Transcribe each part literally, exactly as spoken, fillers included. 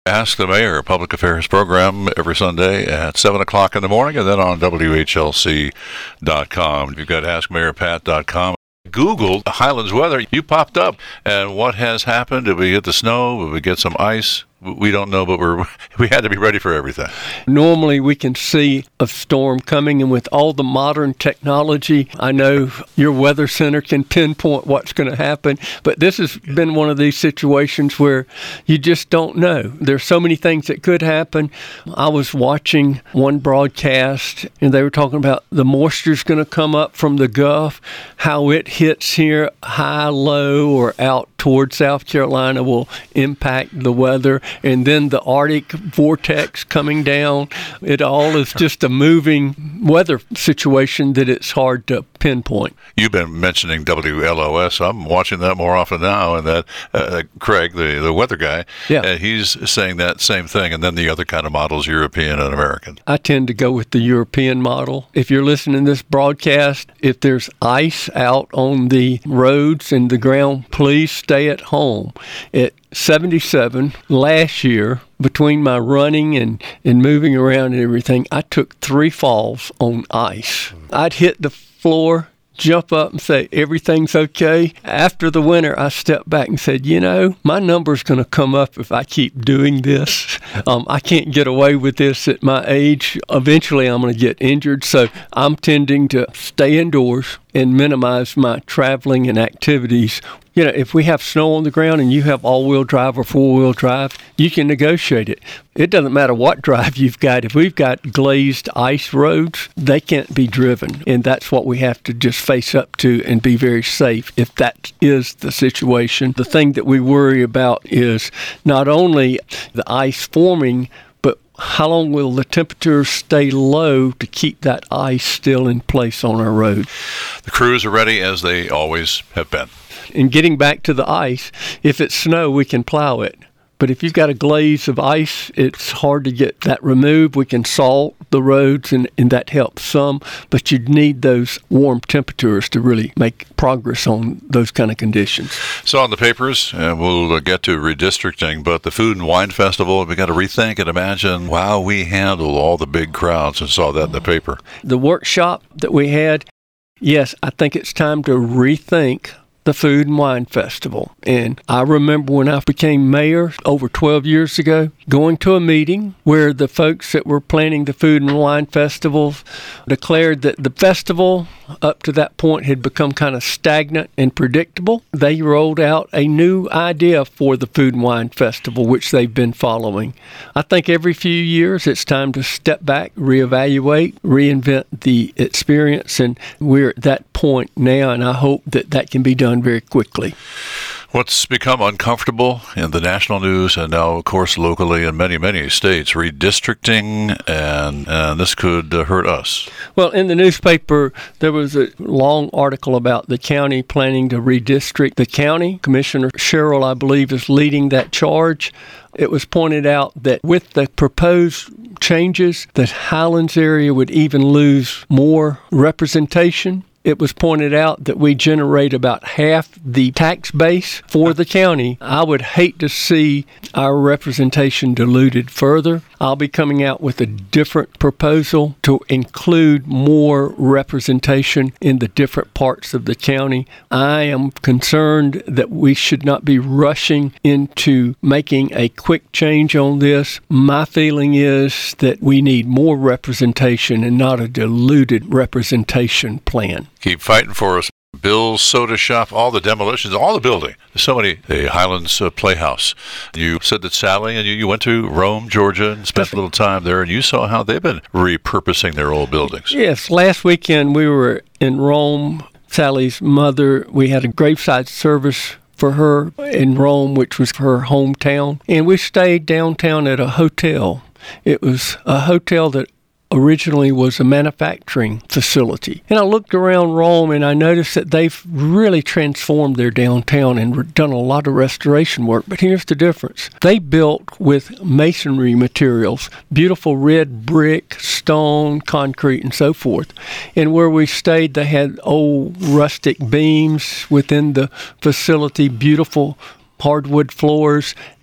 Ask the Mayor, a public affairs program every Sunday at seven o'clock in the morning, and then on W H L C dot com. You've got ask mayor pat dot com. Googled Highlands weather. You popped up. And what has happened? Did we get the snow? Did we get some ice? We don't know, but we're we had to be ready for everything. Normally, we can see a storm coming, and with all the modern technology, I know your weather center can pinpoint what's going to happen, but this has been one of these situations where you just don't know. There's so many things that could happen. I was watching one broadcast, and they were talking about the moisture's going to come up from the Gulf, how it hits here high, low, or out towards South Carolina will impact the weather. And then the Arctic vortex coming down. It all is just a moving weather situation that it's hard to pinpoint. You've been mentioning W L O S. I'm watching that more often now, and that uh, Craig, the, the weather guy, yeah. uh, he's saying that same thing, and then the other kind of models, European and American. I tend to go with the European model. If you're listening to this broadcast, if there's ice out on the roads and the ground, please stay at home. At seventy-seven last year, between my running and, and moving around and everything, I took three falls on ice. I'd hit the floor, jump up and say, everything's okay. After the winter, I stepped back and said, you know, my number's going to come up if I keep doing this. Um, I can't get away with this at my age. Eventually, I'm going to get injured. So I'm tending to stay indoors and minimize my traveling and activities. You know, if we have snow on the ground and you have all-wheel drive or four-wheel drive, you can negotiate it. It doesn't matter what drive you've got. If we've got glazed ice roads, they can't be driven. And that's what we have to just face up to and be very safe if that is the situation. The thing that we worry about is not only the ice forming, but how long will the temperatures stay low to keep that ice still in place on our road? The crews are ready as they always have been. And getting back to the ice, if it's snow, we can plow it. But if you've got a glaze of ice, it's hard to get that removed. We can salt the roads, and, and that helps some. But you need those warm temperatures to really make progress on those kind of conditions. So on the papers, and we'll get to redistricting, but the Food and Wine Festival, we got to rethink and imagine how we handle all the big crowds, and saw that in the paper. The workshop that we had, yes, I think it's time to rethink the Food and Wine Festival. And I remember when I became mayor over twelve years ago, going to a meeting where the folks that were planning the Food and Wine Festival declared that the festival up to that point had become kind of stagnant and predictable. They rolled out a new idea for the Food and Wine Festival, which they've been following. I think every few years it's time to step back, reevaluate, reinvent the experience, and we're at that point now, and I hope that that can be done very quickly. What's become uncomfortable in the national news and now, of course, locally in many, many states, redistricting, and, and this could uh, hurt us. Well, in the newspaper, there was a long article about the county planning to redistrict the county. Commissioner Sherrill, I believe, is leading that charge. It was pointed out that with the proposed changes, the Highlands area would even lose more representation. It was pointed out that we generate about half the tax base for the county. I would hate to see our representation diluted further. I'll be coming out with a different proposal to include more representation in the different parts of the county. I am concerned that we should not be rushing into making a quick change on this. My feeling is that we need more representation and not a diluted representation plan. Keep fighting for us. Bill's Soda Shop, all the demolitions, all the building. There's so many. The Highlands uh, Playhouse. You said that Sally and you, you went to Rome, Georgia, and spent a little time there, and you saw how they've been repurposing their old buildings. Yes, last weekend we were in Rome. Sally's mother, we had a graveside service for her in Rome, which was her hometown, and we stayed downtown at a hotel. It was a hotel that originally was a manufacturing facility. And I looked around Rome and I noticed that they've really transformed their downtown and done a lot of restoration work. But here's the difference. They built with masonry materials, beautiful red brick, stone, concrete, and so forth. And where we stayed, they had old rustic beams within the facility, beautiful hardwood floors.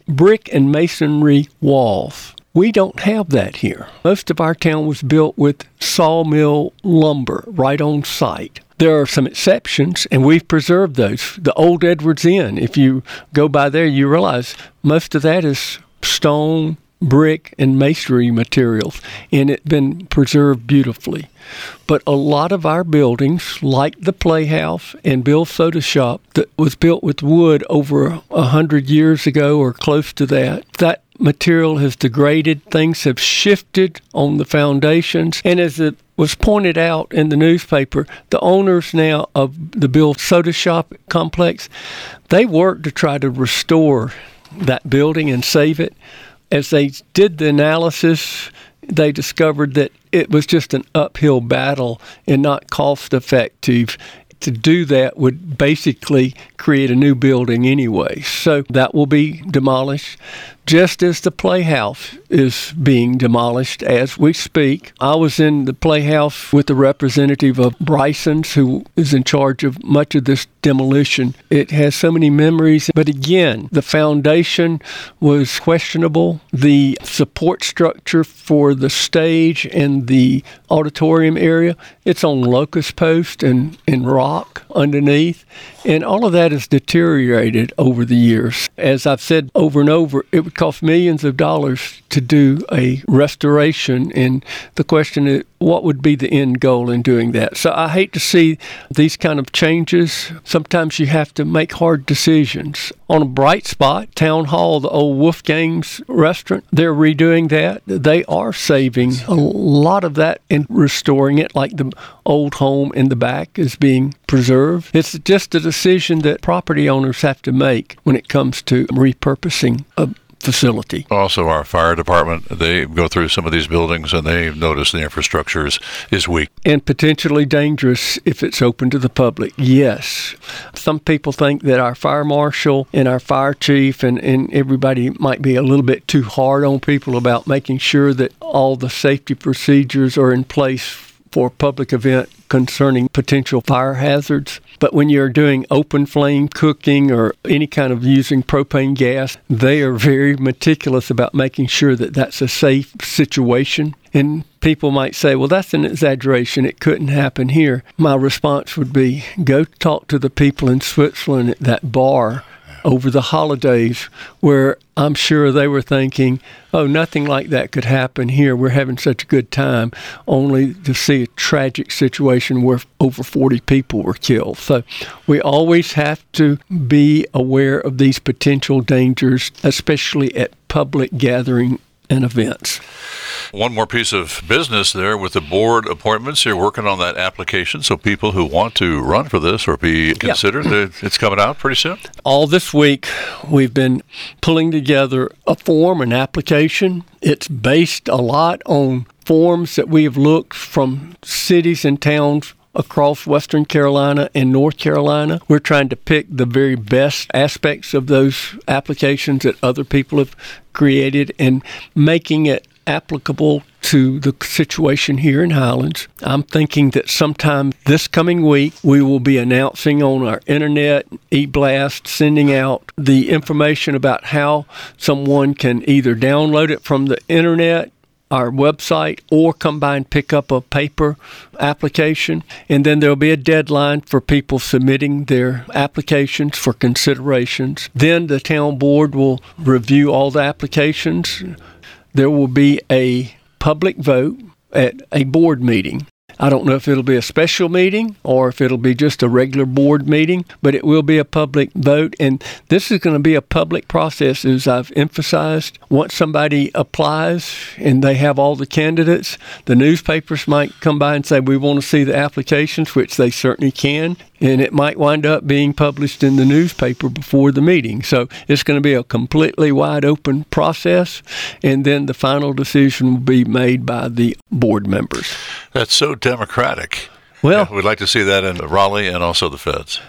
brick and masonry walls. We don't have that here. Most of our town was built with sawmill lumber right on site. There are some exceptions, and we've preserved those. The old Edwards Inn, if you go by there, you realize most of that is stone, brick, and masonry materials, and it's been preserved beautifully. But a lot of our buildings, like the Playhouse and Bill's Soda Shop, that was built with wood over a hundred years ago or close to that, that material has degraded. Things have shifted on the foundations, and as it was pointed out in the newspaper, the owners now of the Bill's Soda Shop complex, they worked to try to restore that building and save it. As they did the analysis, they discovered that it was just an uphill battle and not cost effective. To do that would basically create a new building anyway. So that will be demolished, just as the Playhouse is being demolished as we speak. I was in the Playhouse with the representative of Bryson's, who is in charge of much of this demolition. It has so many memories, but again, the foundation was questionable. The support structure for the stage and the auditorium area, it's on locust post and, and rock underneath, and all of that has deteriorated over the years. As I've said over and over, it would cost millions of dollars to do a restoration, and the question is, what would be the end goal in doing that? So I hate to see these kind of changes. Sometimes you have to make hard decisions. On a bright spot, Town Hall, the old Wolfgang's restaurant, they're redoing that. They are saving a lot of that and restoring it, like the old home in the back is being preserved. It's just a decision that property owners have to make when it comes to repurposing a facility. Also, our fire department, they go through some of these buildings and they notice the infrastructure is, is weak. And potentially dangerous if it's open to the public. Yes. Some people think that our fire marshal and our fire chief and, and everybody might be a little bit too hard on people about making sure that all the safety procedures are in place for a public event concerning potential fire hazards. But when you're doing open flame cooking or any kind of using propane gas, they are very meticulous about making sure that that's a safe situation. And people might say, well, that's an exaggeration. It couldn't happen here. My response would be, go talk to the people in Switzerland at that bar over the holidays, where I'm sure they were thinking, oh, nothing like that could happen here. We're having such a good time, only to see a tragic situation where over forty people were killed. So we always have to be aware of these potential dangers, especially at public gathering and events. One more piece of business there with the board appointments. You're working on that application, so people who want to run for this or be considered, yeah. It's coming out pretty soon? All this week, we've been pulling together a form, an application. It's based a lot on forms that we have looked from cities and towns across Western Carolina and North Carolina. We're trying to pick the very best aspects of those applications that other people have created and making it applicable to the situation here in Highlands. I'm thinking that sometime this coming week, we will be announcing on our internet, e-blast, sending out the information about how someone can either download it from the internet, our website, or come by and pick up a paper application. And then there'll be a deadline for people submitting their applications for considerations. Then the town board will review all the applications. There will be a public vote at a board meeting. I don't know if it'll be a special meeting or if it'll be just a regular board meeting, but it will be a public vote. And this is going to be a public process, as I've emphasized. Once somebody applies and they have all the candidates, the newspapers might come by and say, we want to see the applications, which they certainly can. And it might wind up being published in the newspaper before the meeting. So it's going to be a completely wide open process. And then the final decision will be made by the board members. That's so democratic. Well, yeah, we'd like to see that in Raleigh and also the feds.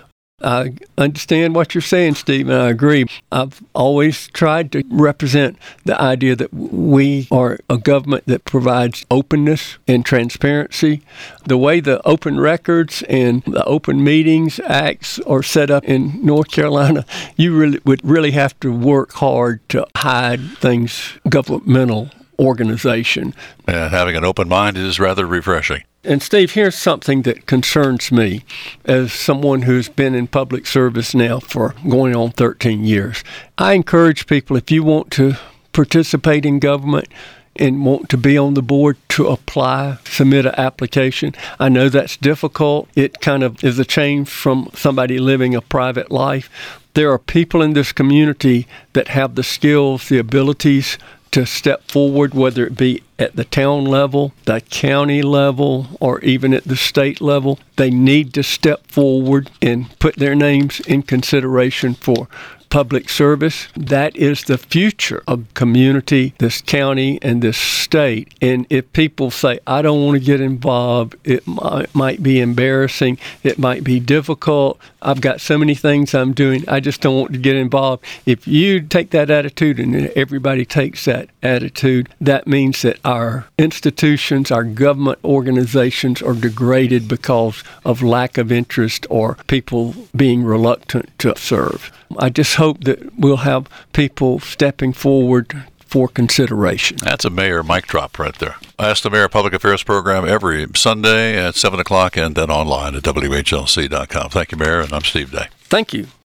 I understand what you're saying, Steve, and I agree. I've always tried to represent the idea that we are a government that provides openness and transparency. The way the Open Records and the Open Meetings Acts are set up in North Carolina, you really would really have to work hard to hide things governmental organization. And having an open mind is rather refreshing. And Steve, here's something that concerns me as someone who's been in public service now for going on thirteen years. I encourage people, if you want to participate in government and want to be on the board, to apply, submit an application. I know that's difficult. It kind of is a change from somebody living a private life. There are people in this community that have the skills, the abilities to step forward, whether it be at the town level, the county level, or even at the state level. They need to step forward and put their names in consideration for public service. That is the future of community, this county, and this state. And if people say, I don't want to get involved, it might, might be embarrassing, it might be difficult, I've got so many things I'm doing, I just don't want to get involved. If you take that attitude and everybody takes that attitude, that means that our institutions, our government organizations are degraded because of lack of interest or people being reluctant to serve. I just hope that we'll have people stepping forward for consideration. That's a mayor mic drop right there. Ask the Mayor Public Affairs program every Sunday at seven o'clock and then online at W H L C dot com. Thank you, Mayor, and I'm Steve Day. Thank you.